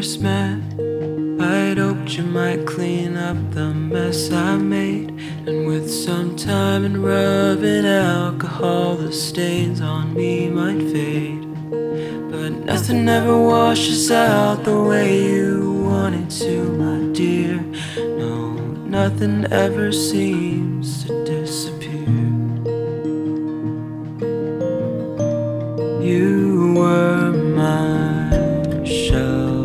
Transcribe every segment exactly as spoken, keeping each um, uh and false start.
first met, I'd hoped you might clean up the mess I made, and with some time and rubbing alcohol, the stains on me might fade. But nothing ever washes out the way you want it to, my dear. No, nothing ever seems to disappear. You were my shell.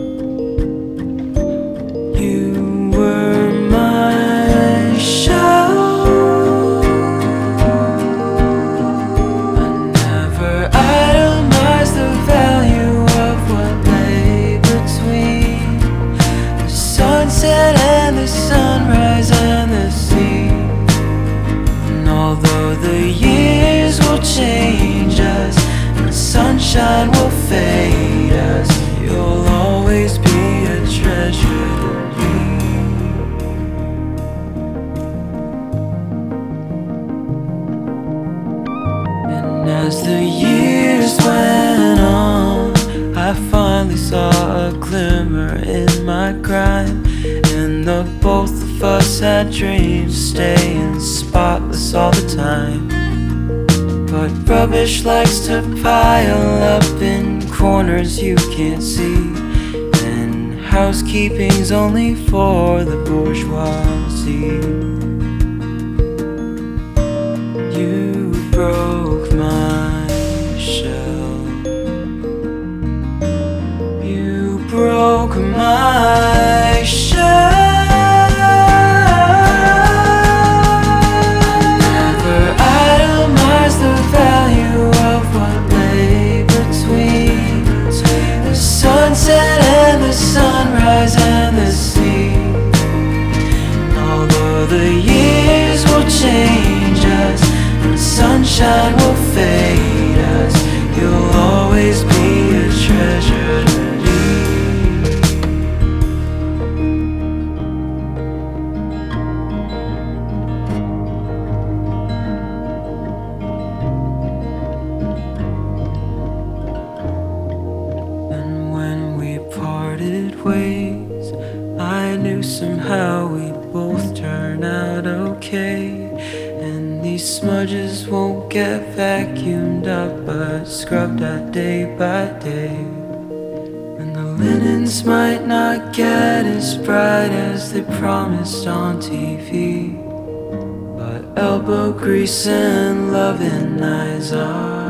You were my shell. I never itemized the value of what lay between the sunset and the sunrise and the sea. And although the years will change us, the sunshine will fade us, you'll always be a treasure to me. And as the years went on, I finally saw a glimmer in my crime, and the both of us had dreams staying spotless all the time. But rubbish likes to pile up in corners you can't see, and housekeeping's only for the bourgeoisie. You broke my shell. You broke my shell. Sunset and the sunrise and the sea. Although the years will change us and sunshine will fade us, you'll always be a treasure to me. Parted ways, I knew somehow we'd both turn out okay, and these smudges won't get vacuumed up but scrubbed at day by day. And the linens might not get as bright as they promised on T V, but elbow grease and loving eyes are